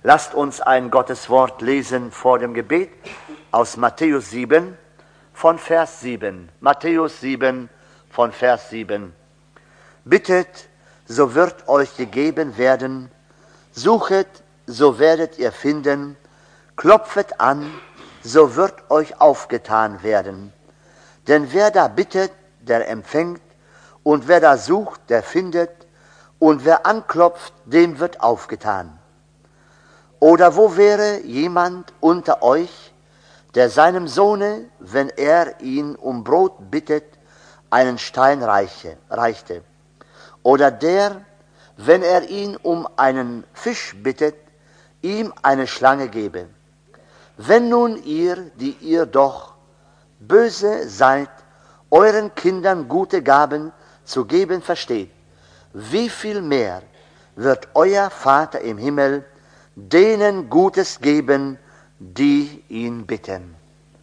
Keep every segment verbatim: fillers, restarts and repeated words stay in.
Lasst uns ein Gotteswort lesen vor dem Gebet aus Matthäus sieben von Vers sieben. Matthäus sieben von Vers sieben. Bittet, so wird euch gegeben werden, suchet, so werdet ihr finden, klopfet an, so wird euch aufgetan werden. Denn wer da bittet, der empfängt, und wer da sucht, der findet, und wer anklopft, dem wird aufgetan. Oder wo wäre jemand unter euch, der seinem Sohne, wenn er ihn um Brot bittet, einen Stein reiche, reichte? Oder der, wenn er ihn um einen Fisch bittet, ihm eine Schlange gebe? Wenn nun ihr, die ihr doch böse seid, euren Kindern gute Gaben zu geben versteht, wie viel mehr wird euer Vater im Himmel denen Gutes geben, die ihn bitten.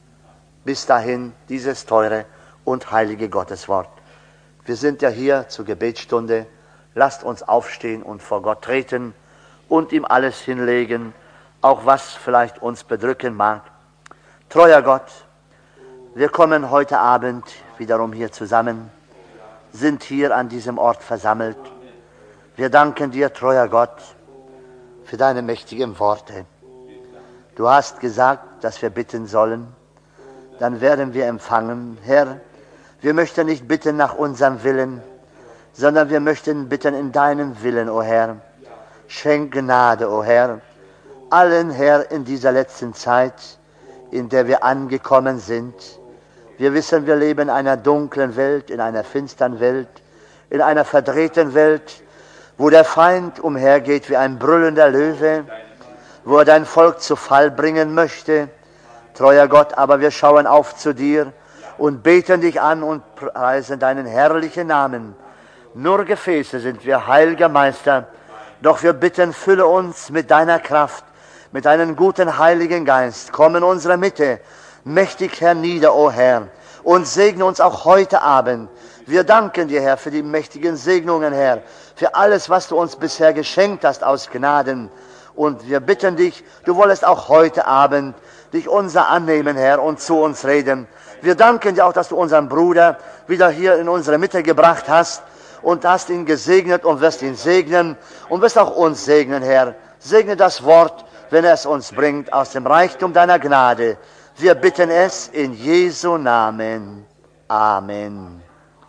Bis dahin dieses teure und heilige Gotteswort. Wir sind ja hier zur Gebetsstunde. Lasst uns aufstehen und vor Gott treten und ihm alles hinlegen, auch was vielleicht uns bedrücken mag. Treuer Gott, wir kommen heute Abend wiederum hier zusammen, sind hier an diesem Ort versammelt. Wir danken dir, treuer Gott, für deine mächtigen Worte. Du hast gesagt, dass wir bitten sollen, dann werden wir empfangen. Herr, wir möchten nicht bitten nach unserem Willen, sondern wir möchten bitten in deinem Willen, o Herr. Schenk Gnade, o Herr, allen, Herr, in dieser letzten Zeit, in der wir angekommen sind. Wir wissen, wir leben in einer dunklen Welt, in einer finstern Welt, in einer verdrehten Welt, wo der Feind umhergeht wie ein brüllender Löwe, wo er dein Volk zu Fall bringen möchte. Treuer Gott, aber wir schauen auf zu dir und beten dich an und preisen deinen herrlichen Namen. Nur Gefäße sind wir, heiliger Meister, doch wir bitten, fülle uns mit deiner Kraft, mit deinem guten Heiligen Geist. Komm in unsere Mitte, mächtig hernieder, o Herr, und segne uns auch heute Abend. Wir danken dir, Herr, für die mächtigen Segnungen, Herr, für alles, was du uns bisher geschenkt hast aus Gnaden. Und wir bitten dich, du wolltest auch heute Abend dich unser annehmen, Herr, und zu uns reden. Wir danken dir auch, dass du unseren Bruder wieder hier in unsere Mitte gebracht hast und hast ihn gesegnet und wirst ihn segnen und wirst auch uns segnen, Herr. Segne das Wort, wenn er es uns bringt, aus dem Reichtum deiner Gnade. Wir bitten es in Jesu Namen. Amen.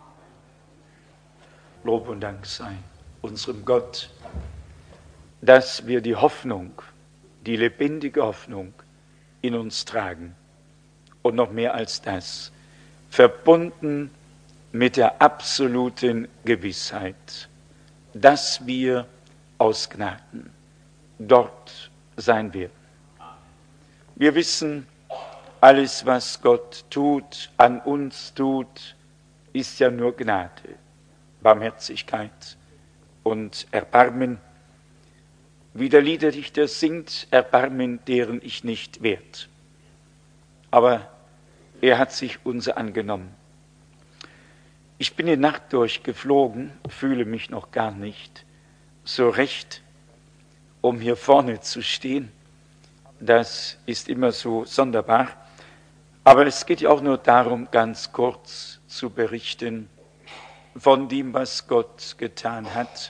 Lob und Dank sei unserem Gott, dass wir die Hoffnung, die lebendige Hoffnung in uns tragen. Und noch mehr als das, verbunden mit der absoluten Gewissheit, dass wir aus Gnaden dort sein werden. Wir wissen, alles, was Gott tut, an uns tut, ist ja nur Gnade, Barmherzigkeit und Erbarmen. Wie der Liederdichter singt, Erbarmen, deren ich nicht wert. Aber er hat sich unser angenommen. Ich bin die Nacht durchgeflogen, fühle mich noch gar nicht so recht, um hier vorne zu stehen. Das ist immer so sonderbar. Aber es geht ja auch nur darum, ganz kurz zu berichten von dem, was Gott getan hat.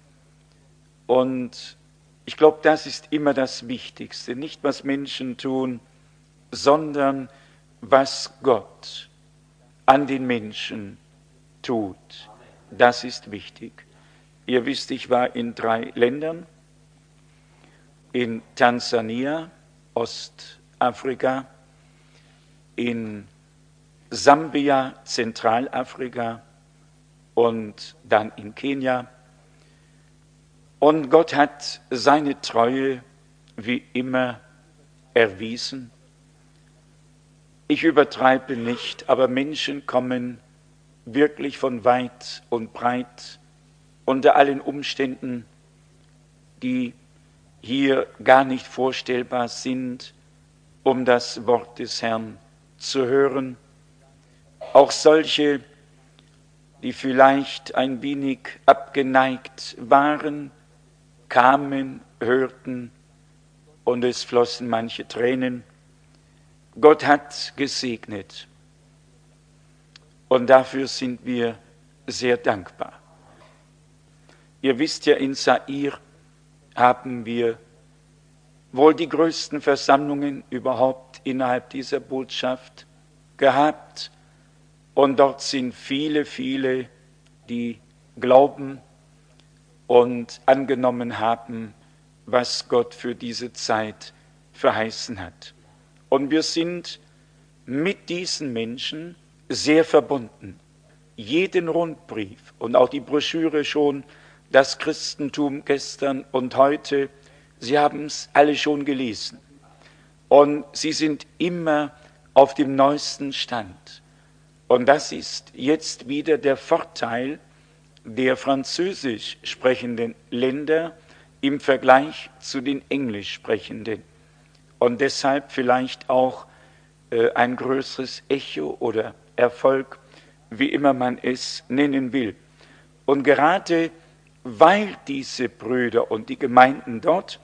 Und ich glaube, das ist immer das Wichtigste. Nicht, was Menschen tun, sondern was Gott an den Menschen tut. Das ist wichtig. Ihr wisst, ich war in drei Ländern. In Tansania, Ostafrika, in Sambia, Zentralafrika und dann in Kenia. Und Gott hat seine Treue wie immer erwiesen. Ich übertreibe nicht, aber Menschen kommen wirklich von weit und breit unter allen Umständen, die hier gar nicht vorstellbar sind, um das Wort des Herrn zu hören. Auch solche, die vielleicht ein wenig abgeneigt waren, kamen, hörten und es flossen manche Tränen. Gott hat gesegnet und dafür sind wir sehr dankbar. Ihr wisst ja, in Zaire haben wir wohl die größten Versammlungen überhaupt innerhalb dieser Botschaft gehabt. Und dort sind viele, viele, die glauben und angenommen haben, was Gott für diese Zeit verheißen hat. Und wir sind mit diesen Menschen sehr verbunden. Jeden Rundbrief und auch die Broschüre schon, das Christentum gestern und heute, Sie haben es alle schon gelesen. Und Sie sind immer auf dem neuesten Stand. Und das ist jetzt wieder der Vorteil der französisch sprechenden Länder im Vergleich zu den englisch sprechenden. Und deshalb vielleicht auch äh, ein größeres Echo oder Erfolg, wie immer man es nennen will. Und gerade weil diese Brüder und die Gemeinden dort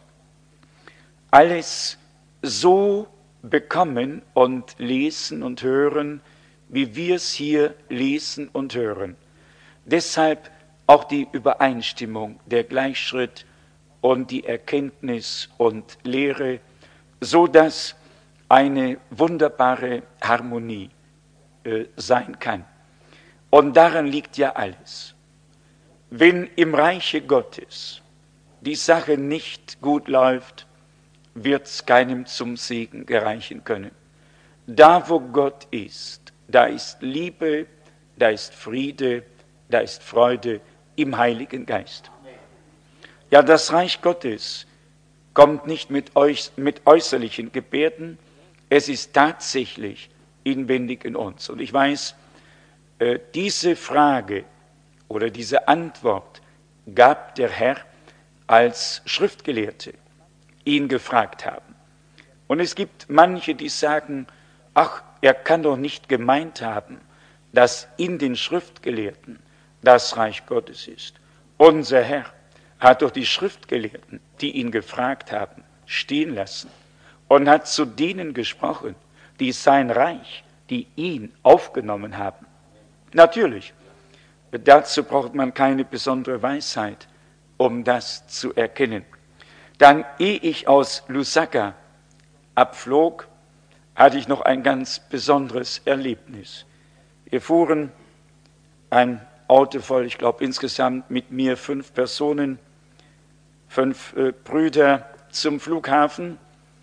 alles so bekommen und lesen und hören, wie wir es hier lesen und hören. Deshalb auch die Übereinstimmung, der Gleichschritt und die Erkenntnis und Lehre, so dass eine wunderbare Harmonie äh, sein kann. Und daran liegt ja alles. Wenn im Reiche Gottes die Sache nicht gut läuft, wird es keinem zum Segen gereichen können. Da, wo Gott ist, da ist Liebe, da ist Friede, da ist Freude im Heiligen Geist. Ja, das Reich Gottes kommt nicht mit, euch, mit äußerlichen Gebärden, es ist tatsächlich inwendig in uns. Und ich weiß, äh, diese Frage oder diese Antwort gab der Herr, als Schriftgelehrte ihn gefragt haben. Und es gibt manche, die sagen, ach, er kann doch nicht gemeint haben, dass in den Schriftgelehrten das Reich Gottes ist. Unser Herr hat doch die Schriftgelehrten, die ihn gefragt haben, stehen lassen und hat zu denen gesprochen, die sein Reich, die ihn aufgenommen haben. Natürlich, dazu braucht man keine besondere Weisheit, um das zu erkennen. Dann, ehe ich aus Lusaka abflog, hatte ich noch ein ganz besonderes Erlebnis. Wir fuhren ein Auto voll, ich glaube insgesamt mit mir fünf Personen, fünf äh, Brüder zum Flughafen.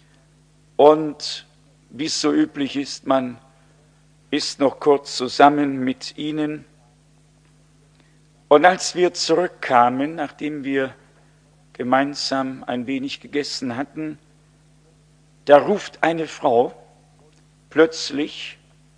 Und wie es so üblich ist, man ist noch kurz zusammen mit ihnen. Und als wir zurückkamen, nachdem wir gemeinsam ein wenig gegessen hatten, da ruft eine Frau plötzlich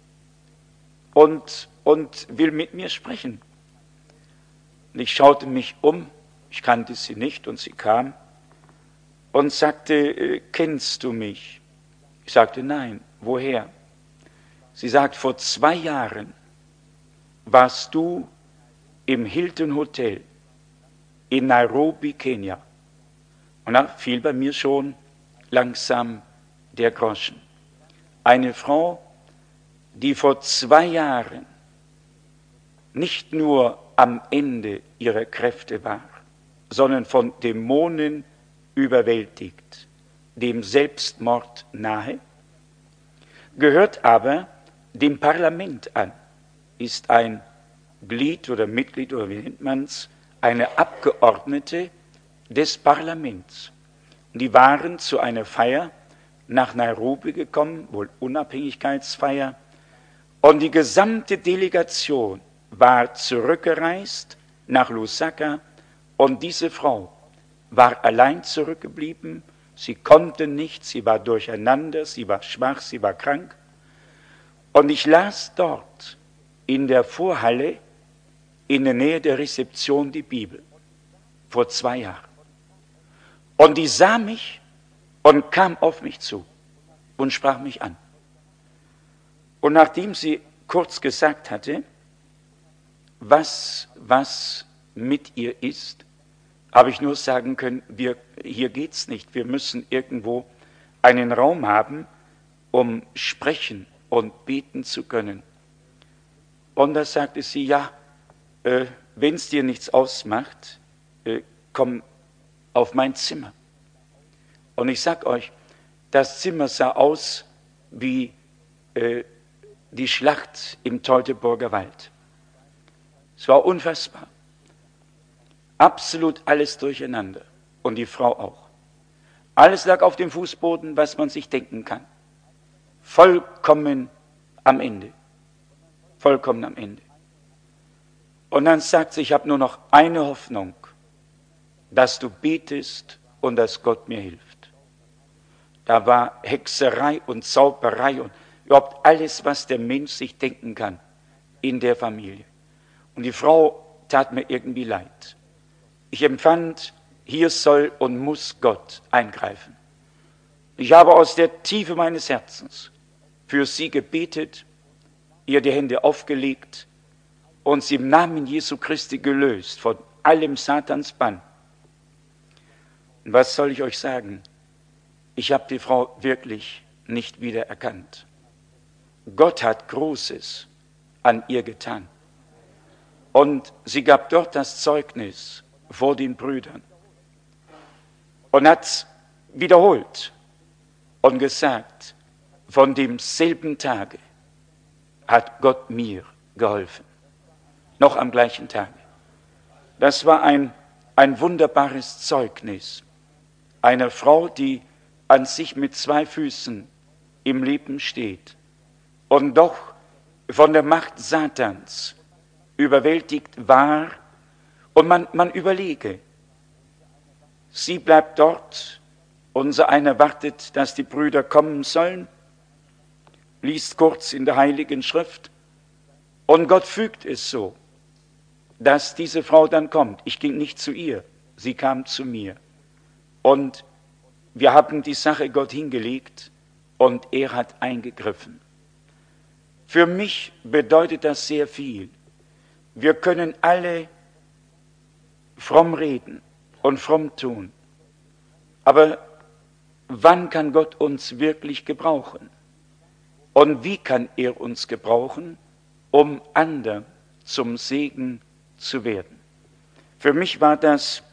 und, und will mit mir sprechen. Und ich schaute mich um, ich kannte sie nicht und sie kam und sagte, kennst du mich? Ich sagte, nein, woher? Sie sagt, vor zwei Jahren warst du im Hilton Hotel in Nairobi, Kenia. Und da fiel bei mir schon langsam der Groschen. Eine Frau, die vor zwei Jahren nicht nur am Ende ihrer Kräfte war, sondern von Dämonen überwältigt, dem Selbstmord nahe, gehört aber dem Parlament an, ist ein Glied oder Mitglied oder wie nennt man es, eine Abgeordnete des Parlaments. Und die waren zu einer Feier nach Nairobi gekommen, wohl Unabhängigkeitsfeier, und die gesamte Delegation war zurückgereist nach Lusaka und diese Frau war allein zurückgeblieben, sie konnte nicht, sie war durcheinander, sie war schwach, sie war krank. Und ich las dort in der Vorhalle in der Nähe der Rezeption die Bibel, vor zwei Jahren. Und die sah mich und kam auf mich zu und sprach mich an. Und nachdem sie kurz gesagt hatte, was, was mit ihr ist, habe ich nur sagen können, wir, hier geht's nicht. Wir müssen irgendwo einen Raum haben, um sprechen und beten zu können. Und da sagte sie, ja, äh, wenn es dir nichts ausmacht, äh, komm auf mein Zimmer. Und ich sag euch, das Zimmer sah aus wie äh, die Schlacht im Teutoburger Wald. Es war unfassbar. Absolut alles durcheinander. Und die Frau auch. Alles lag auf dem Fußboden, was man sich denken kann. Vollkommen am Ende. Vollkommen am Ende. Und dann sagt sie, ich habe nur noch eine Hoffnung, dass du betest und dass Gott mir hilft. Da war Hexerei und Zauberei und überhaupt alles, was der Mensch sich denken kann in der Familie. Und die Frau tat mir irgendwie leid. Ich empfand, hier soll und muss Gott eingreifen. Ich habe aus der Tiefe meines Herzens für sie gebetet, ihr die Hände aufgelegt und sie im Namen Jesu Christi gelöst von allem Satans Bann. Und was soll ich euch sagen? Ich habe die Frau wirklich nicht wieder erkannt. Gott hat Großes an ihr getan. Und sie gab dort das Zeugnis vor den Brüdern und hat wiederholt und gesagt, von demselben Tage hat Gott mir geholfen. Noch am gleichen Tage. Das war ein, ein wunderbares Zeugnis einer Frau, die an sich mit zwei Füßen im Leben steht und doch von der Macht Satans überwältigt war. Und man, man überlege, sie bleibt dort, unser einer wartet, dass die Brüder kommen sollen, liest kurz in der Heiligen Schrift und Gott fügt es so, dass diese Frau dann kommt. Ich ging nicht zu ihr, sie kam zu mir. Und wir haben die Sache Gott hingelegt und er hat eingegriffen. Für mich bedeutet das sehr viel. Wir können alle fromm reden und fromm tun. Aber wann kann Gott uns wirklich gebrauchen? Und wie kann er uns gebrauchen, um anderen zum Segen zu werden? Für mich war das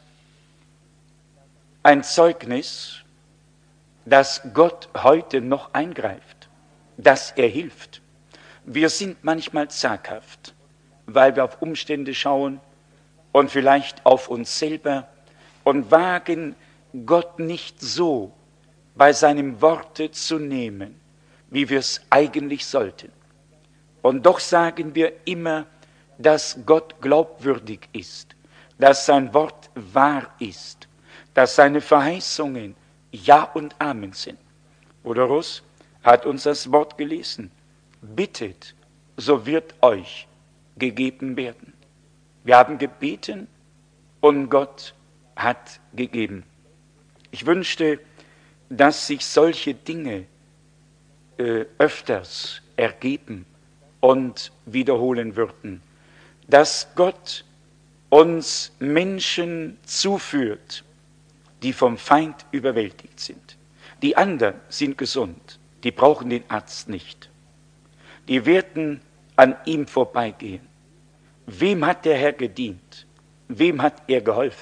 ein Zeugnis, dass Gott heute noch eingreift, dass er hilft. Wir sind manchmal zaghaft, weil wir auf Umstände schauen und vielleicht auf uns selber und wagen, Gott nicht so bei seinem Worte zu nehmen, wie wir es eigentlich sollten. Und doch sagen wir immer, dass Gott glaubwürdig ist, dass sein Wort wahr ist, dass seine Verheißungen Ja und Amen sind. Bruder Russ hat uns das Wort gelesen. Bittet, so wird euch gegeben werden. Wir haben gebeten und Gott hat gegeben. Ich wünschte, dass sich solche Dinge äh, öfters ergeben und wiederholen würden. Dass Gott uns Menschen zuführt, die vom Feind überwältigt sind. Die anderen sind gesund, die brauchen den Arzt nicht. Die werden an ihm vorbeigehen. Wem hat der Herr gedient? Wem hat er geholfen?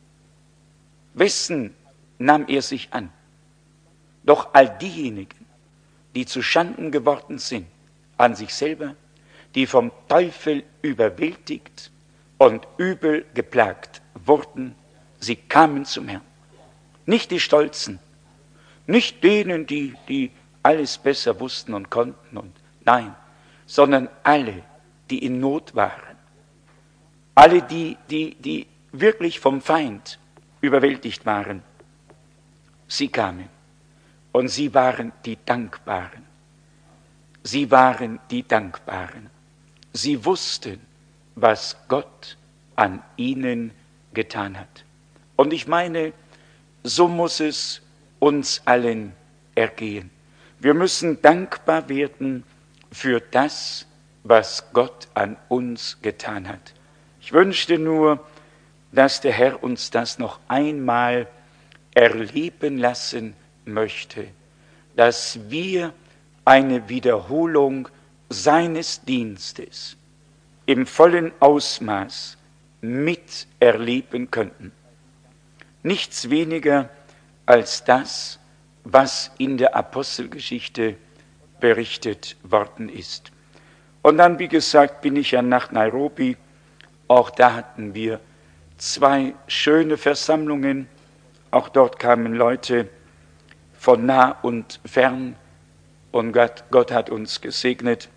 Wessen nahm er sich an? Doch all diejenigen, die zu Schanden geworden sind an sich selber, die vom Teufel überwältigt und übel geplagt wurden, sie kamen zum Herrn. Nicht die Stolzen, nicht denen, die, die alles besser wussten und konnten, und nein, sondern alle, die in Not waren. Alle, die, die, die wirklich vom Feind überwältigt waren. Sie kamen und sie waren die Dankbaren. Sie waren die Dankbaren. Sie wussten, was Gott an ihnen getan hat. Und ich meine, so muss es uns allen ergehen. Wir müssen dankbar werden für das, was Gott an uns getan hat. Ich wünschte nur, dass der Herr uns das noch einmal erleben lassen möchte, dass wir eine Wiederholung seines Dienstes im vollen Ausmaß miterleben könnten. Nichts weniger als das, was in der Apostelgeschichte berichtet worden ist. Und dann, wie gesagt, bin ich ja nach Nairobi. Auch da hatten wir zwei schöne Versammlungen. Auch dort kamen Leute von nah und fern. Und Gott, Gott hat uns gesegnet.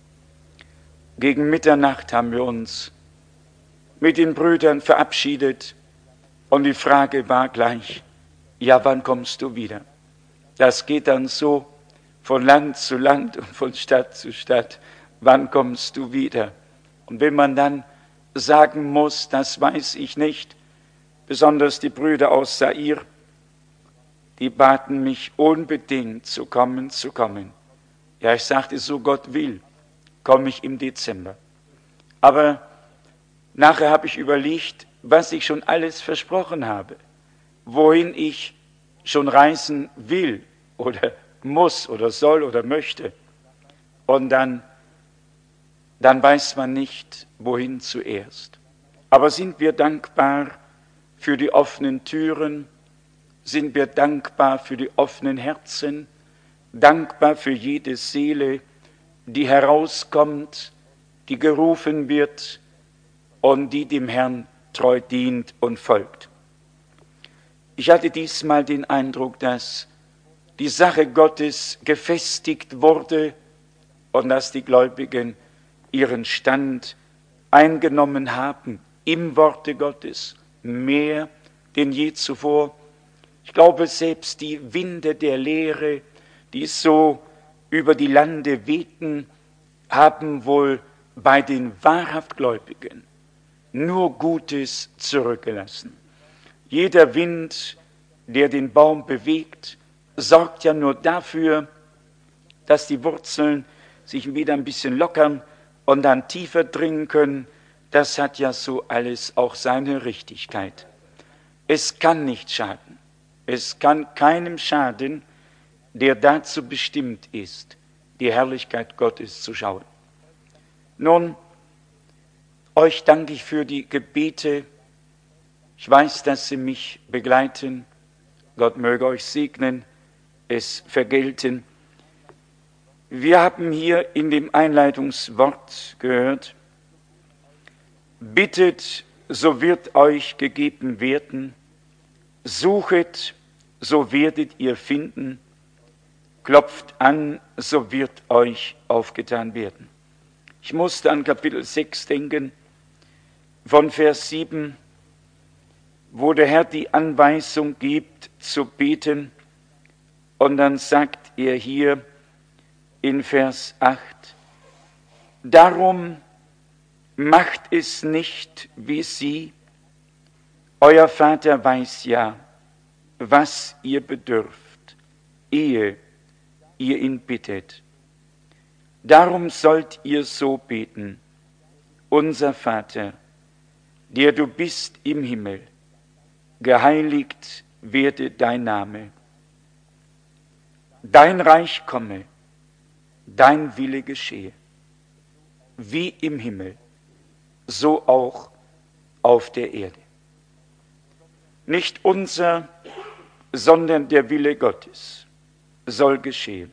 Gegen Mitternacht haben wir uns mit den Brüdern verabschiedet. Und die Frage war gleich, ja, wann kommst du wieder? Das geht dann so von Land zu Land und von Stadt zu Stadt. Wann kommst du wieder? Und wenn man dann sagen muss, das weiß ich nicht, besonders die Brüder aus Zaire, die baten mich unbedingt zu kommen, zu kommen. Ja, ich sagte, so Gott will, komme ich im Dezember. Aber nachher habe ich überlegt, was ich schon alles versprochen habe, wohin ich schon reisen will oder muss oder soll oder möchte. Und dann, dann weiß man nicht, wohin zuerst. Aber sind wir dankbar für die offenen Türen? Sind wir dankbar für die offenen Herzen? Dankbar für jede Seele, die herauskommt, die gerufen wird und die dem Herrn treu dient und folgt. Ich hatte diesmal den Eindruck, dass die Sache Gottes gefestigt wurde und dass die Gläubigen ihren Stand eingenommen haben im Worte Gottes, mehr denn je zuvor. Ich glaube, selbst die Winde der Lehre, die so über die Lande wehten, haben wohl bei den wahrhaft Gläubigen nur Gutes zurückgelassen. Jeder Wind, der den Baum bewegt, sorgt ja nur dafür, dass die Wurzeln sich wieder ein bisschen lockern und dann tiefer dringen können. Das hat ja so alles auch seine Richtigkeit. Es kann nicht schaden. Es kann keinem schaden, der dazu bestimmt ist, die Herrlichkeit Gottes zu schauen. Nun, euch danke ich für die Gebete. Ich weiß, dass sie mich begleiten. Gott möge euch segnen, es vergelten. Wir haben hier in dem Einleitungswort gehört, bittet, so wird euch gegeben werden, suchet, so werdet ihr finden, klopft an, so wird euch aufgetan werden. Ich musste an Kapitel sechs denken, von Vers sieben, wo der Herr die Anweisung gibt, zu beten, und dann sagt er hier in Vers acht, darum macht es nicht wie sie, euer Vater weiß ja, was ihr bedürft, ehe ihr ihn bittet. Darum sollt ihr so beten, unser Vater, der du bist im Himmel, geheiligt werde dein Name. Dein Reich komme, dein Wille geschehe, wie im Himmel, so auch auf der Erde. Nicht unser, sondern der Wille Gottes soll geschehen.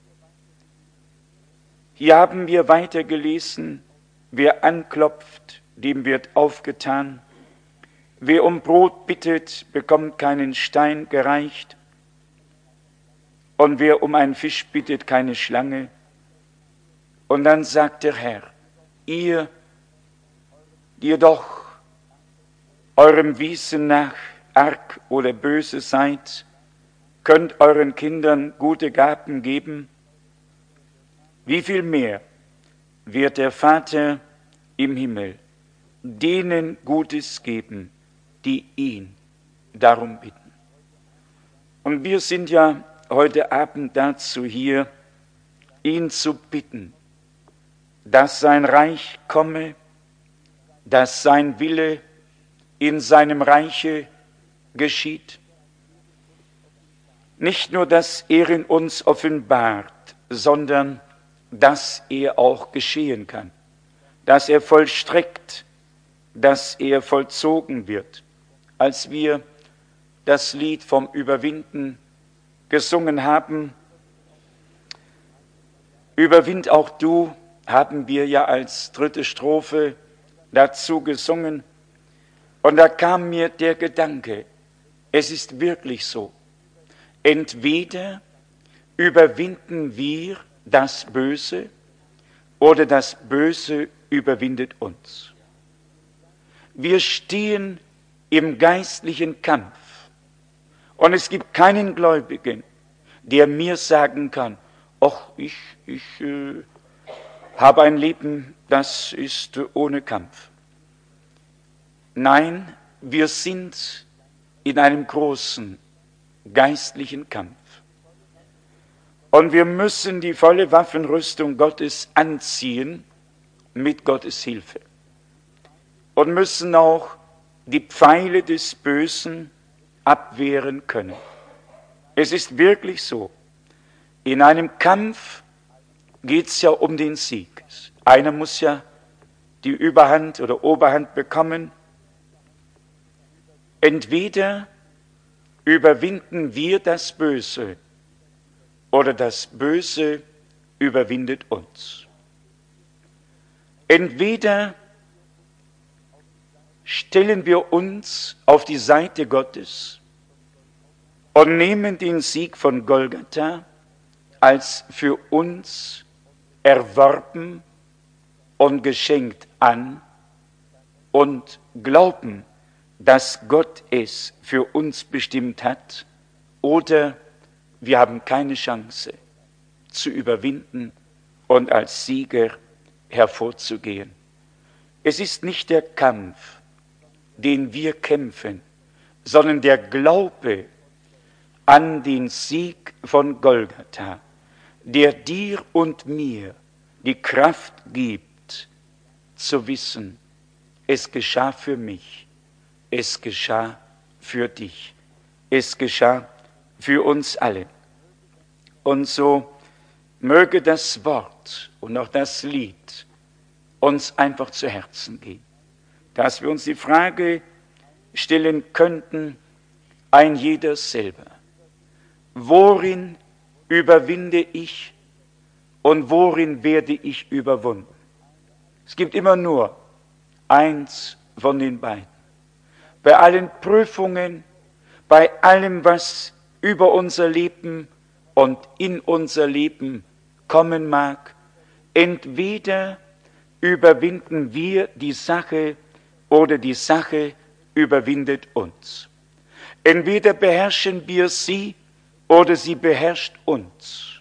Hier haben wir weiter gelesen, wer anklopft, dem wird aufgetan. Wer um Brot bittet, bekommt keinen Stein gereicht. Und wer um einen Fisch bittet, keine Schlange. Und dann sagt der Herr, ihr, die ihr doch eurem Wissen nach arg oder böse seid, könnt euren Kindern gute Gaben geben. Wie viel mehr wird der Vater im Himmel denen Gutes geben, die ihn darum bitten. Und wir sind ja heute Abend dazu hier, ihn zu bitten, dass sein Reich komme, dass sein Wille in seinem Reiche geschieht. Nicht nur, dass er in uns offenbart, sondern dass er auch geschehen kann, dass er vollstreckt, dass er vollzogen wird. Als wir das Lied vom Überwinden gesungen haben, Überwind auch du, haben wir ja als dritte Strophe dazu gesungen. Und da kam mir der Gedanke, es ist wirklich so, entweder überwinden wir das Böse oder das Böse überwindet uns. Wir stehen im geistlichen Kampf und es gibt keinen Gläubigen, der mir sagen kann, ach, ich, ich äh, habe ein Leben, das ist äh, ohne Kampf. Nein, wir sind in einem großen geistlichen Kampf. Und wir müssen die volle Waffenrüstung Gottes anziehen mit Gottes Hilfe. Und müssen auch die Pfeile des Bösen abwehren können. Es ist wirklich so, in einem Kampf geht es ja um den Sieg. Einer muss ja die Überhand oder Oberhand bekommen. Entweder überwinden wir das Böse oder das Böse überwindet uns. Entweder stellen wir uns auf die Seite Gottes und nehmen den Sieg von Golgatha als für uns erworben und geschenkt an und glauben, dass Gott es für uns bestimmt hat, oder wir haben keine Chance zu überwinden und als Sieger hervorzugehen. Es ist nicht der Kampf, den wir kämpfen, sondern der Glaube an den Sieg von Golgatha, der dir und mir die Kraft gibt, zu wissen, es geschah für mich, es geschah für dich, es geschah für uns alle. Und so möge das Wort und auch das Lied uns einfach zu Herzen gehen, dass wir uns die Frage stellen könnten, ein jeder selber, worin überwinde ich und worin werde ich überwunden? Es gibt immer nur eins von den beiden. Bei allen Prüfungen, bei allem, was über unser Leben und in unser Leben kommen mag, entweder überwinden wir die Sache oder die Sache überwindet uns. Entweder beherrschen wir sie oder sie beherrscht uns.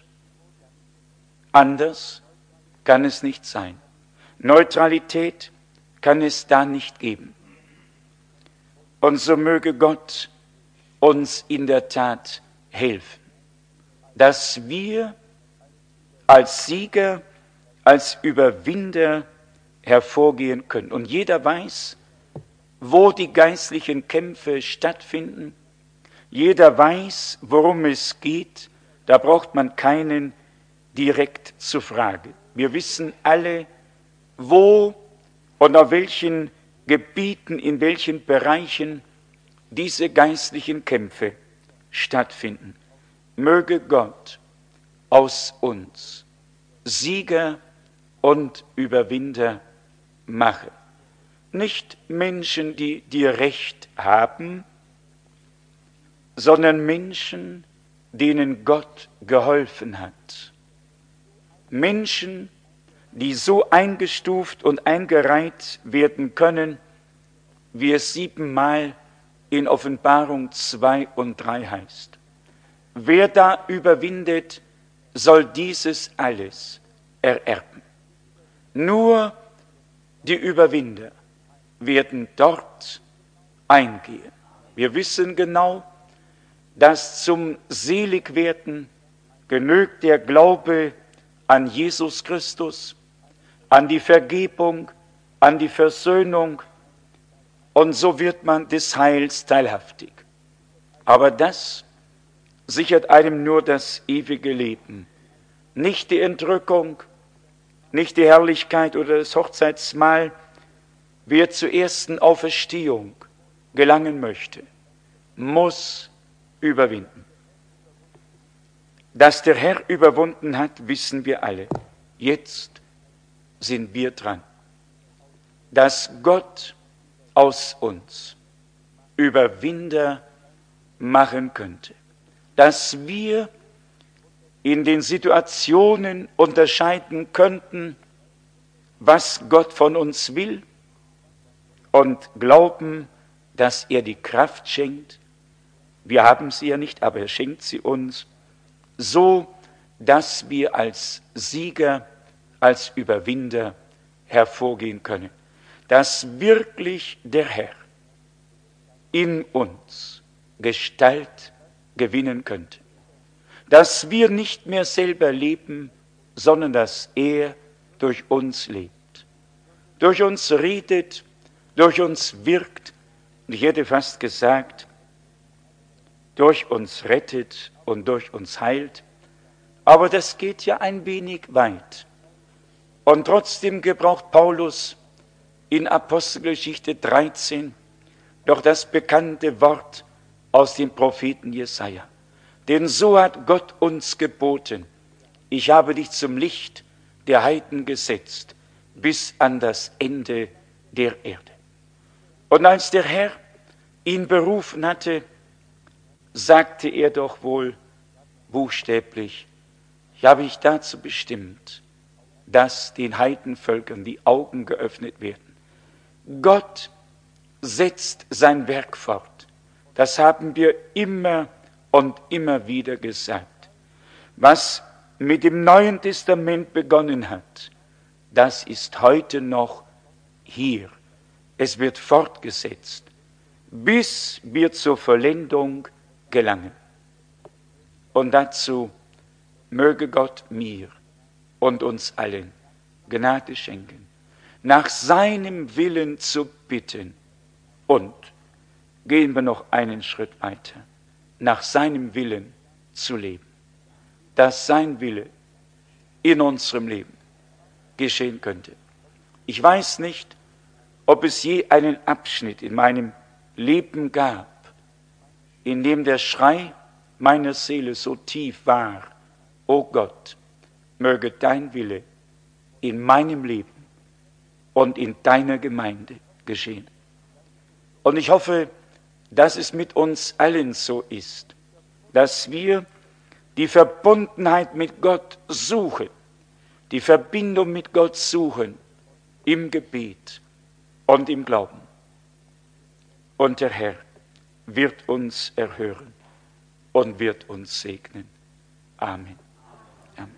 Anders kann es nicht sein. Neutralität kann es da nicht geben. Und so möge Gott uns in der Tat helfen, dass wir als Sieger, als Überwinder hervorgehen können. Und jeder weiß, wo die geistlichen Kämpfe stattfinden. Jeder weiß, worum es geht. Da braucht man keinen direkt zu fragen. Wir wissen alle, wo und auf welchen Gebieten, in welchen Bereichen diese geistlichen Kämpfe stattfinden. Möge Gott aus uns Sieger und Überwinder machen. Nicht Menschen, die dir Recht haben, sondern Menschen, denen Gott geholfen hat. Menschen, die so eingestuft und eingereiht werden können, wie es siebenmal in Offenbarung zwei und drei heißt. Wer da überwindet, soll dieses alles ererben. Nur die Überwinder werden dort eingehen. Wir wissen genau, dass zum Seligwerden genügt der Glaube an Jesus Christus, an die Vergebung, an die Versöhnung, und so wird man des Heils teilhaftig. Aber das sichert einem nur das ewige Leben, nicht die Entrückung, nicht die Herrlichkeit oder das Hochzeitsmahl. Wer zur ersten Auferstehung gelangen möchte, muss überwinden. Dass der Herr überwunden hat, wissen wir alle. Jetzt sind wir dran. Dass Gott aus uns Überwinder machen könnte. Dass wir in den Situationen unterscheiden könnten, was Gott von uns will, und glauben, dass er die Kraft schenkt. Wir haben sie ja nicht, aber er schenkt sie uns, so dass wir als Sieger, als Überwinder hervorgehen können. Dass wirklich der Herr in uns Gestalt gewinnen könnte. Dass wir nicht mehr selber leben, sondern dass er durch uns lebt, durch uns redet, durch uns wirkt, und ich hätte fast gesagt, durch uns rettet und durch uns heilt. Aber das geht ja ein wenig weit. Und trotzdem gebraucht Paulus in Apostelgeschichte dreizehn doch das bekannte Wort aus dem Propheten Jesaja. Denn so hat Gott uns geboten: Ich habe dich zum Licht der Heiden gesetzt, bis an das Ende der Erde. Und als der Herr ihn berufen hatte, sagte er doch wohl buchstäblich: Ich habe dich dazu bestimmt, dass den Heidenvölkern die Augen geöffnet werden. Gott setzt sein Werk fort. Das haben wir immer und immer wieder gesagt. Was mit dem Neuen Testament begonnen hat, das ist heute noch hier. Es wird fortgesetzt, bis wir zur Vollendung gelangen. Und dazu möge Gott mir und uns allen Gnade schenken, nach seinem Willen zu bitten. Und gehen wir noch einen Schritt weiter, nach seinem Willen zu leben, dass sein Wille in unserem Leben geschehen könnte. Ich weiß nicht, ob es je einen Abschnitt in meinem Leben gab, in dem der Schrei meiner Seele so tief war: O Gott, möge dein Wille in meinem Leben und in deiner Gemeinde geschehen. Und ich hoffe, dass es mit uns allen so ist, dass wir die Verbundenheit mit Gott suchen, die Verbindung mit Gott suchen im Gebet und im Glauben. Und der Herr wird uns erhören und wird uns segnen. Amen. Amen.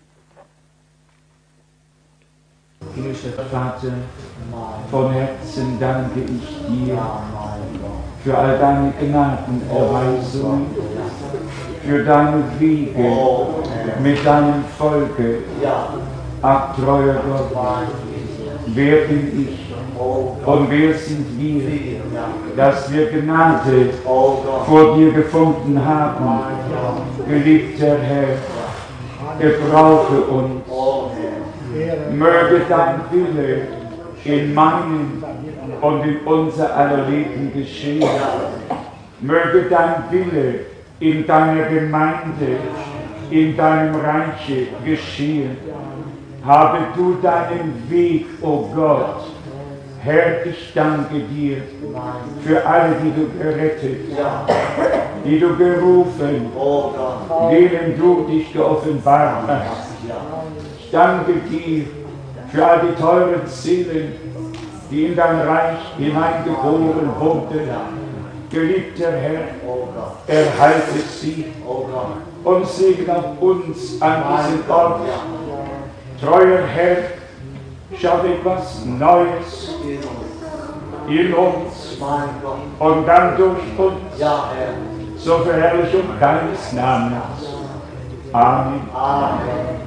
Himmlischer Vater, von Herzen danke ich dir für all deine Gnadenerweisungen, für deine Wege mit deinem Volke. Ach, treuer Gott, wer bin ich und wer sind wir, dass wir Gnade vor dir gefunden haben. Geliebter Herr, gebrauche uns. Möge dein Wille in meinem und in unser aller Leben geschehen. Möge dein Wille in deiner Gemeinde, in deinem Reiche geschehen. Habe du deinen Weg, o oh Gott. Herr, ich danke dir für alle, die du gerettet, die du gerufen, denen du dich geoffenbart hast. Ich danke dir für all die teuren Seelen, die in dein Reich hineingeboren wurden. Geliebter Herr, erhalte sie und segne auch uns an diesem Ort. Treuer Herr, schau etwas Neues in uns und dann durch uns zur Verherrlichung deines Namens. Amen. Amen.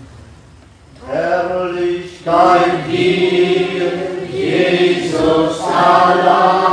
Herrlichkeit dir, Jesus. Allah.